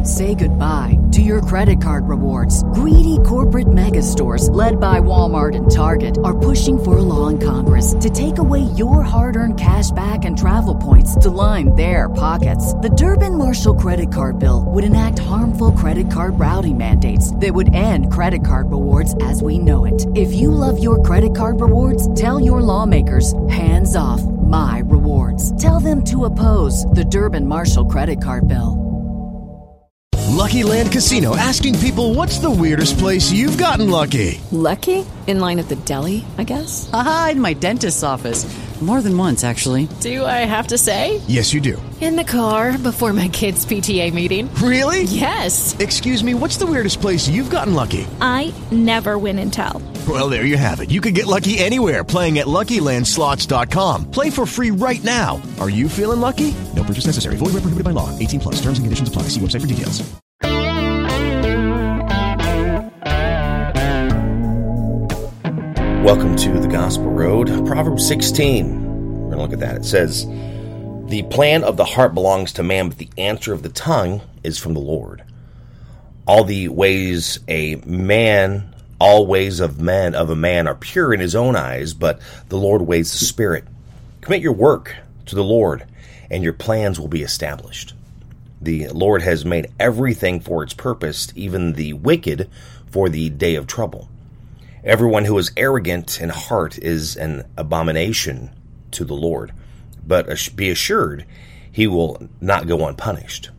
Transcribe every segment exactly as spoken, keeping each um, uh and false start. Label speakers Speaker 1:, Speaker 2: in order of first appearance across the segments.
Speaker 1: Say goodbye to your credit card rewards. Greedy corporate mega stores, led by Walmart and Target, are pushing for a law in Congress to take away your hard-earned cash back and travel points to line their pockets. The Durbin-Marshall credit card bill would enact harmful credit card routing mandates that would end credit card rewards as we know it. If you love your credit card rewards, tell your lawmakers, hands off my rewards. Tell them to oppose the Durbin-Marshall credit card bill.
Speaker 2: Lucky Land Casino, asking people, what's the weirdest place you've gotten lucky?
Speaker 3: Lucky? In line at the deli, I guess?
Speaker 4: Aha, in my dentist's office. More than once, actually.
Speaker 3: Do I have to say?
Speaker 2: Yes, you do.
Speaker 3: In the car before my kids' P T A meeting.
Speaker 2: Really?
Speaker 3: Yes.
Speaker 2: Excuse me, what's the weirdest place you've gotten lucky?
Speaker 5: I never win and tell.
Speaker 2: Well, there you have it. You can get lucky anywhere, playing at Lucky Land Slots dot com. Play for free right now. Are you feeling lucky? No purchase necessary. Void where prohibited by law. eighteen plus. Terms and conditions apply. See website for details.
Speaker 6: Welcome to the Gospel Road. Proverbs sixteen. We're going to look at that. It says, "The plan of the heart belongs to man, but the answer of the tongue is from the Lord. All the ways a man, all ways of man of a man are pure in his own eyes, but the Lord weighs the spirit. Commit your work to the Lord, and your plans will be established. The Lord has made everything for its purpose, even the wicked for the day of trouble. Everyone who is arrogant in heart is an abomination to the Lord, but be assured he will not go unpunished.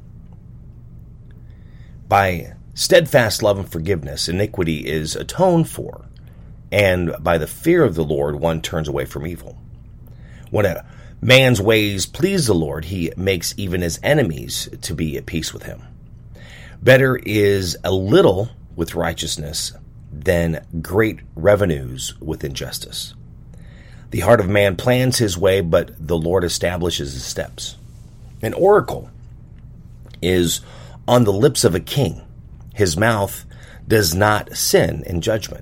Speaker 6: By steadfast love and forgiveness, iniquity is atoned for, and by the fear of the Lord one turns away from evil. When a man's ways please the Lord, he makes even his enemies to be at peace with him. Better is a little with righteousness than great revenues with injustice. The heart of man plans his way, but the Lord establishes his steps. An oracle is on the lips of a king. His mouth does not sin in judgment.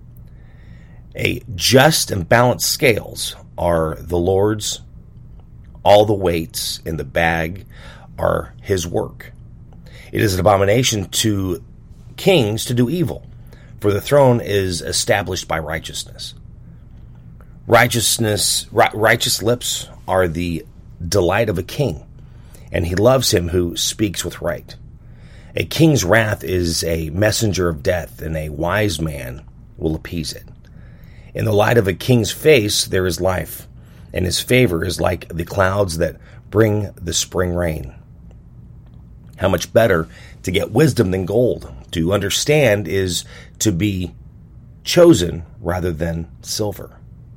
Speaker 6: A just and balanced scales are the Lord's. All the weights in the bag are his work. It is an abomination to kings to do evil, for the throne is established by righteousness. Righteousness, righteous lips are the delight of a king, and he loves him who speaks with right. A king's wrath is a messenger of death, and a wise man will appease it. In the light of a king's face there is life, and his favor is like the clouds that bring the spring rain. How much better to get wisdom than gold. To understand is to be chosen rather than silver.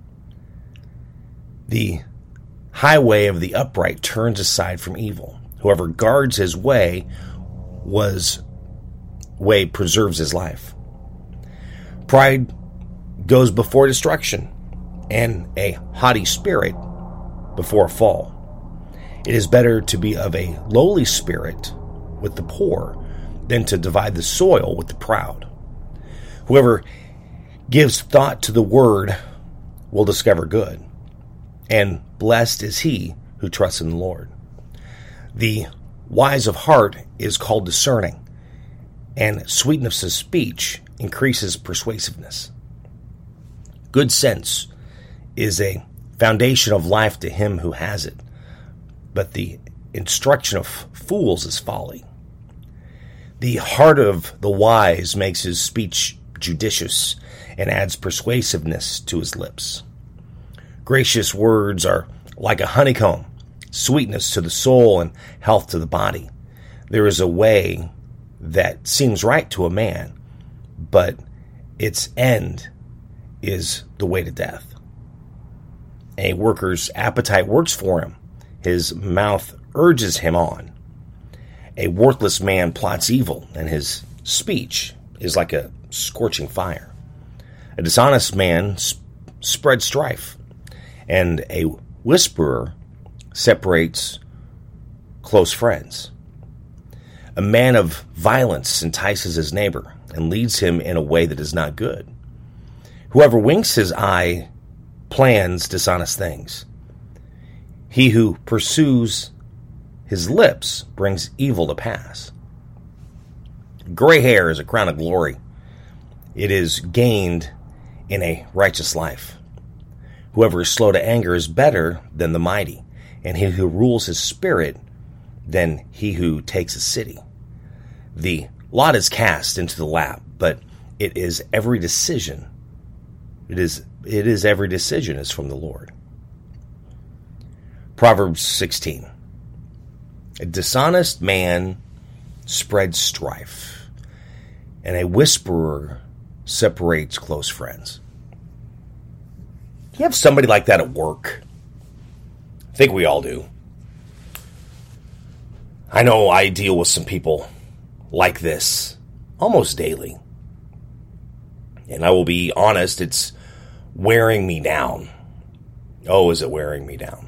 Speaker 6: The highway of the upright turns aside from evil. Whoever guards his way was way preserves his life. Pride goes before destruction, and a haughty spirit before a fall. It is better to be of a lowly spirit with the poor than to divide the soil with the proud. Whoever gives thought to the word will discover good, and blessed is he who trusts in the Lord. The wise of heart is called discerning, and sweetness of speech increases persuasiveness. Good sense is a foundation of life to him who has it, but the instruction of fools is folly. The heart of the wise makes his speech judicious and adds persuasiveness to his lips. Gracious words are like a honeycomb, sweetness to the soul and health to the body. There is a way that seems right to a man, but its end is the way to death. A worker's appetite works for him. His mouth urges him on. A worthless man plots evil, and his speech is like a scorching fire. A dishonest man sp- spreads strife, and a whisperer separates close friends. A man of violence entices his neighbor and leads him in a way that is not good. Whoever winks his eye plans dishonest things. He who pursues his lips brings evil to pass. Gray hair is a crown of glory. It is gained in a righteous life. Whoever is slow to anger is better than the mighty, and he who rules his spirit than he who takes a city. The lot is cast into the lap, but it is every decision. It is it is every decision is from the Lord. Proverbs sixteen. A dishonest man spreads strife, and a whisperer separates close friends. You have somebody like that at work? I think we all do. I know I deal with some people like this almost daily. And I will be honest, it's wearing me down. Oh, is it wearing me down?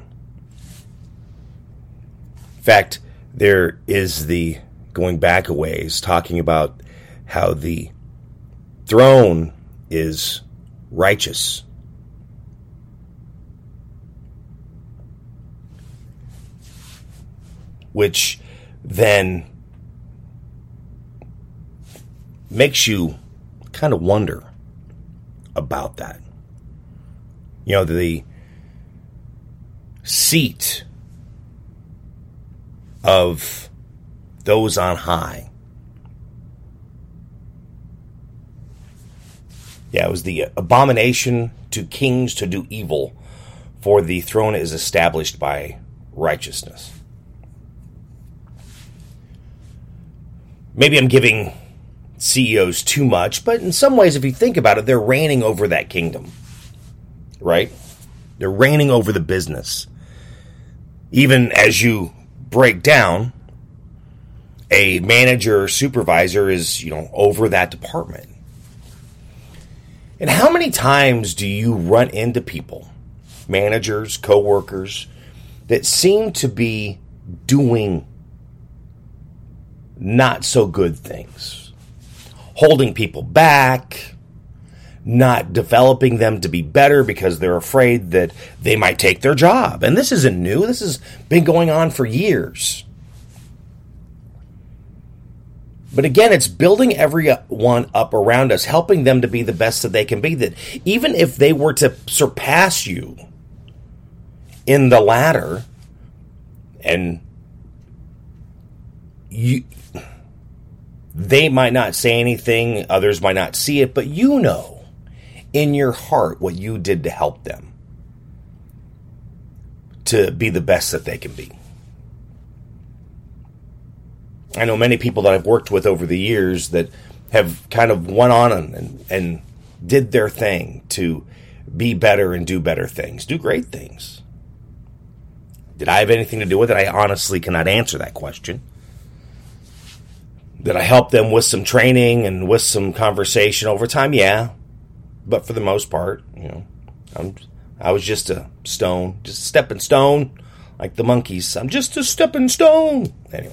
Speaker 6: In fact, there is the going back a ways talking about how the throne is righteous. Which then makes you kind of wonder about that. You know, the seat of those on high. Yeah, it was the abomination to kings to do evil, for the throne is established by righteousness. Maybe I'm giving C E Os too much, but in some ways, if you think about it, they're reigning over that kingdom, right? They're reigning over the business. Even as you break down, a manager or supervisor is, you know, over that department. And how many times do you run into people, managers, coworkers, that seem to be doing not so good things, holding people back, not developing them to be better because they're afraid that they might take their job. And this isn't new. This has been going on for years. But again, it's building everyone up around us, helping them to be the best that they can be. That even if they were to surpass you in the ladder, and you, they might not say anything, others might not see it, but you know in your heart what you did to help them to be the best that they can be. I know many people that I've worked with over the years that have kind of went on and, and did their thing to be better and do better things, do great things. Did I have anything to do with it? I honestly cannot answer that question. Did I help them with some training and with some conversation over time? Yeah. But for the most part, you know, I'm, I was just a stone, just a stepping stone, like the monkeys. I'm just a stepping stone. Anyway.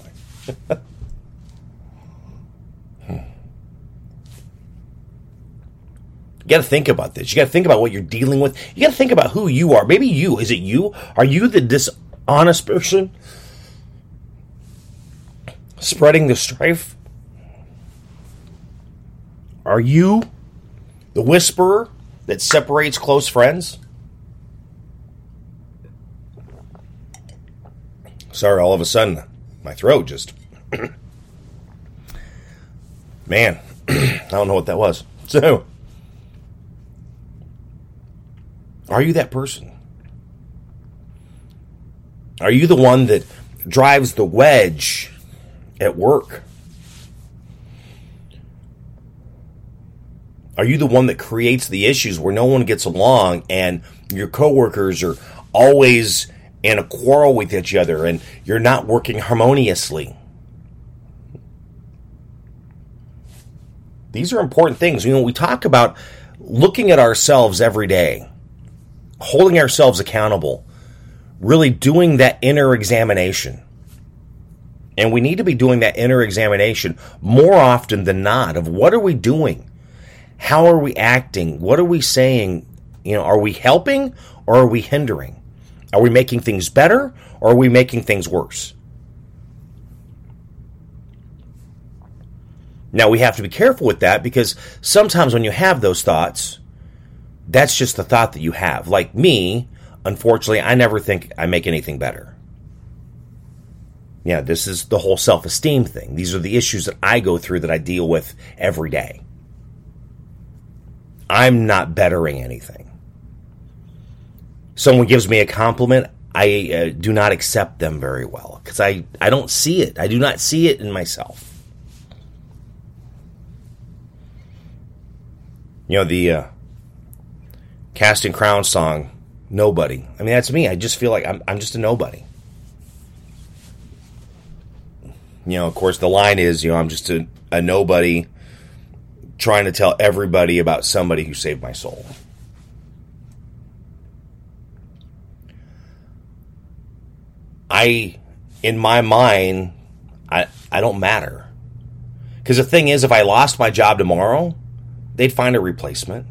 Speaker 6: You got to think about this. You got to think about what you're dealing with. You got to think about who you are. Maybe you. Is it you? Are you the dishonest person? Spreading the strife? Are you the whisperer that separates close friends? Sorry, all of a sudden, my throat just... Man, I don't know what that was. So... Are you that person? Are you the one that drives the wedge at work? Are you the one that creates the issues where no one gets along and your coworkers are always in a quarrel with each other and you're not working harmoniously? These are important things. You know, we talk about looking at ourselves every day, holding ourselves accountable, really doing that inner examination. And we need to be doing that inner examination more often than not of what are we doing? How are we acting? What are we saying? You know, are we helping or are we hindering? Are we making things better or are we making things worse? Now, we have to be careful with that because sometimes when you have those thoughts, that's just the thought that you have. Like me, unfortunately, I never think I make anything better. Yeah, this is the whole self-esteem thing. These are the issues that I go through that I deal with every day. I'm not bettering anything. Someone gives me a compliment, I uh, do not accept them very well because I, I don't see it. I do not see it in myself. You know, the uh, Casting Crowns song, Nobody. I mean, that's me. I just feel like I'm, I'm just a nobody. You know, of course, the line is, you know, I'm just a, a nobody trying to tell everybody about somebody who saved my soul. I, in my mind, I, I don't matter. Because the thing is, if I lost my job tomorrow, they'd find a replacement.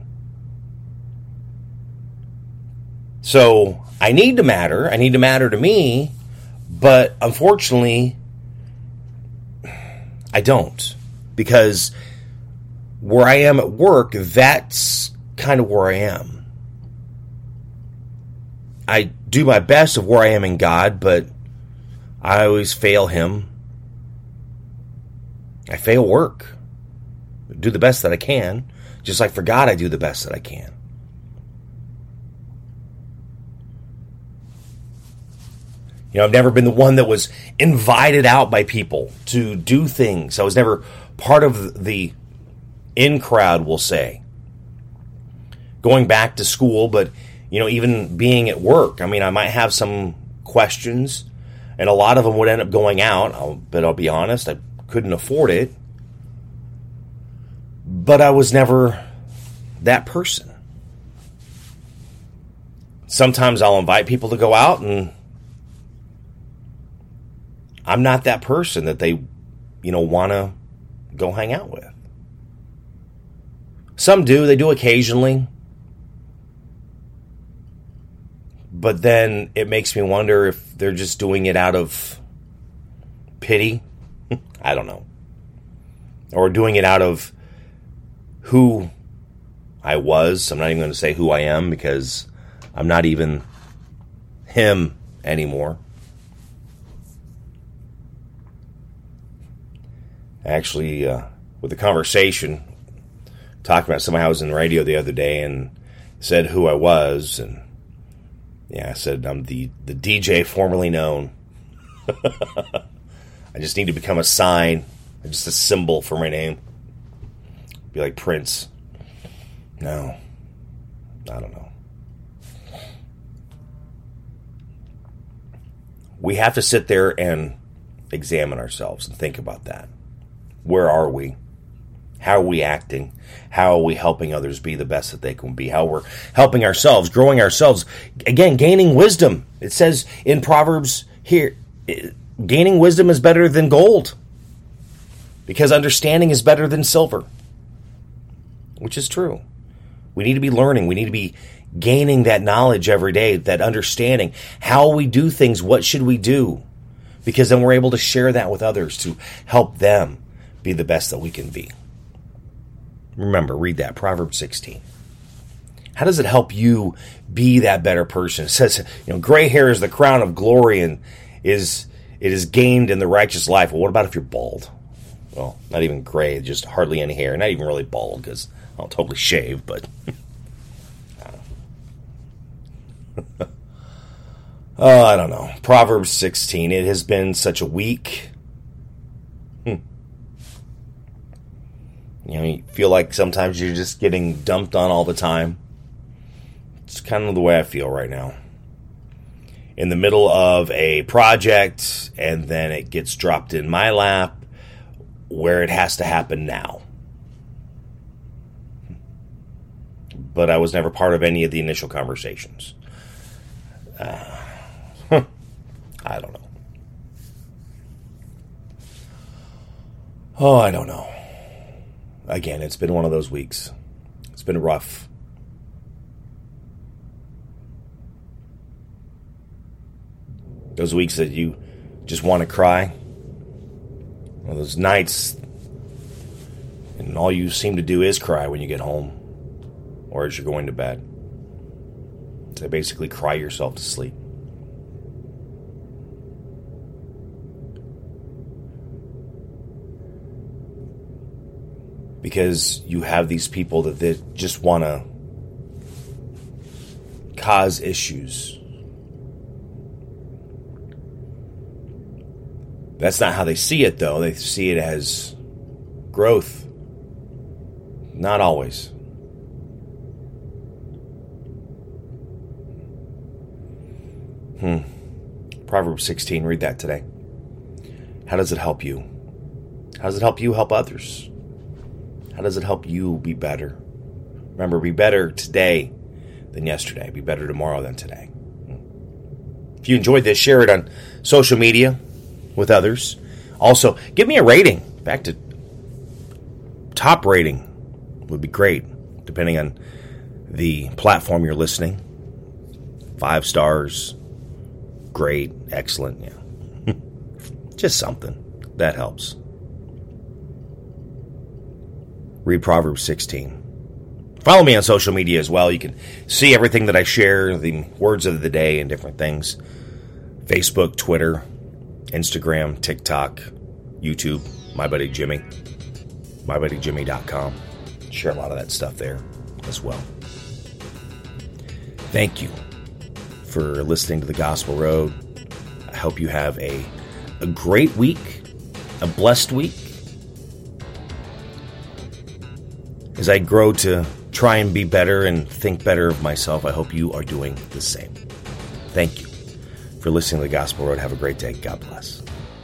Speaker 6: So I need to matter. I need to matter to me. But unfortunately, I don't. Because where I am at work, that's kind of where I am. I do my best of where I am in God, but I always fail Him. I fail work. I do the best that I can. Just like for God, I do the best that I can. You know, I've never been the one that was invited out by people to do things. I was never part of the in crowd, we'll say. Going back to school, but, you know, even being at work. I mean, I might have some questions, and a lot of them would end up going out. I'll, but I'll be honest, I couldn't afford it. But I was never that person. Sometimes I'll invite people to go out, and I'm not that person that they, you know, want to go hang out with. Some do. They do occasionally. But then it makes me wonder if they're just doing it out of pity. I don't know. Or doing it out of who I was. I'm not even going to say who I am because I'm not even him anymore. Actually, uh, with the conversation, talking about somebody I was in the radio the other day and said who I was, and yeah, I said I'm the, the D J formerly known. I just need to become a sign, just a symbol for my name. Be like Prince. No, I don't know. We have to sit there and examine ourselves and think about that. Where are we? How are we acting? How are we helping others be the best that they can be? How we're helping ourselves, growing ourselves. Again, gaining wisdom. It says in Proverbs here, gaining wisdom is better than gold, because understanding is better than silver, which is true. We need to be learning. We need to be gaining that knowledge every day, that understanding. How we do things, what should we do? Because then we're able to share that with others to help them be the best that we can be. Remember, read that, Proverbs sixteen. How does it help you be that better person? It says, you know, gray hair is the crown of glory and is it is gained in the righteous life. Well, what about if you're bald? Well, not even gray, just hardly any hair. Not even really bald, because I'll totally shave, but oh, I don't know. Proverbs sixteen. It has been such a week. Hmm. You know, you feel like sometimes you're just getting dumped on all the time. It's kind of the way I feel right now. In the middle of a project, and then it gets dropped in my lap where it has to happen now. But I was never part of any of the initial conversations. Uh, I don't know. Oh, I don't know. Again, it's been one of those weeks. It's been rough. Those weeks that you just want to cry. Well, those nights And all you seem to do is cry when you get home or as you're going to bed. So basically cry yourself to sleep. Because you have these people that they just want to cause issues. That's not how they see it, though. They see it as growth. Not always. Hmm. Proverbs sixteen, read that today. How does it help you? How does it help you help others? How does it help you be better? Remember, be better today than yesterday. Be better tomorrow than today. If you enjoyed this, share it on social media with others. Also, give me a rating. Back to top rating would be great, depending on the platform you're listening. Five stars, great, excellent, yeah. Just something. That helps. Read Proverbs sixteen. Follow me on social media as well. You can see everything that I share, the words of the day and different things. Facebook, Twitter, Instagram, TikTok, YouTube, My Buddy Jimmy, my buddy jimmy dot com. Share a lot of that stuff there as well. Thank you for listening to The Gospel Road. I hope you have a, a great week, a blessed week. As I grow to try and be better and think better of myself, I hope you are doing the same. Thank you for listening to The Gospel Road. Have a great day. God bless.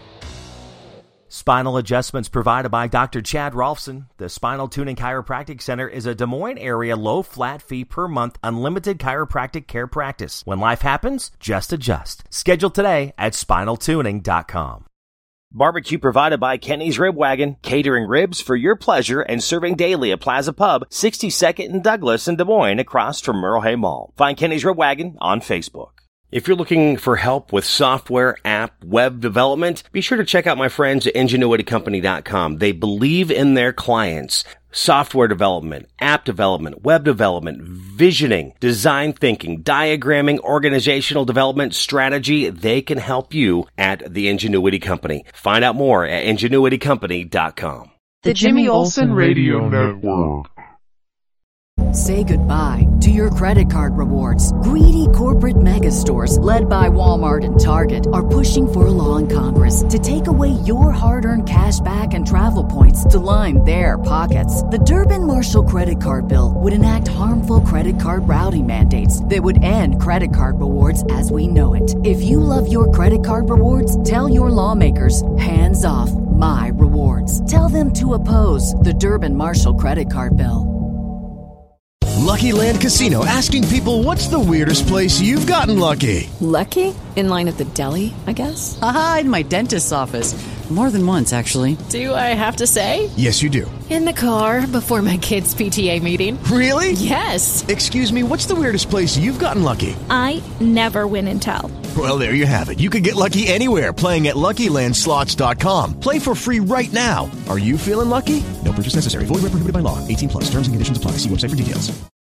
Speaker 2: Spinal adjustments provided by Doctor Chad Rolfson. The Spinal Tuning Chiropractic Center is a Des Moines area low flat fee per month unlimited chiropractic care practice. When life happens, just adjust. Schedule today at spinal tuning dot com. Barbecue provided by Kenny's Rib Wagon, catering ribs for your pleasure and serving daily at Plaza Pub, sixty-second and Douglas in Des Moines across from Merle Hay Mall. Find Kenny's Rib Wagon on Facebook. If you're looking for help with software, app, web development, be sure to check out my friends at ingenuity company dot com. They believe in their clients. Software development, app development, web development, visioning, design thinking, diagramming, organizational development, strategy. They can help you at the Ingenuity Company. Find out more at ingenuity company dot com.
Speaker 7: The Jimmy Olsen Radio Network.
Speaker 1: Say goodbye to your credit card rewards. Greedy corporate mega stores, led by Walmart and Target, are pushing for a law in Congress to take away your hard-earned cash back and travel points to line their pockets. The Durbin-Marshall credit card bill would enact harmful credit card routing mandates that would end credit card rewards as we know it. If you love your credit card rewards, tell your lawmakers, hands off my rewards. Tell them to oppose the Durbin-Marshall credit card bill.
Speaker 2: Lucky Land Casino, asking people, what's the weirdest place you've gotten lucky?
Speaker 3: Lucky? In line at the deli, I guess?
Speaker 4: Aha, in my dentist's office. More than once, actually.
Speaker 3: Do I have to say?
Speaker 2: Yes, you do.
Speaker 3: In the car before my kids' P T A meeting.
Speaker 2: Really?
Speaker 3: Yes.
Speaker 2: Excuse me, what's the weirdest place you've gotten lucky?
Speaker 5: I never win and tell.
Speaker 2: Well, there you have it. You can get lucky anywhere, playing at lucky land slots dot com. Play for free right now. Are you feeling lucky? No purchase necessary. Void where prohibited by law. eighteen plus. Terms and conditions apply. See website for details.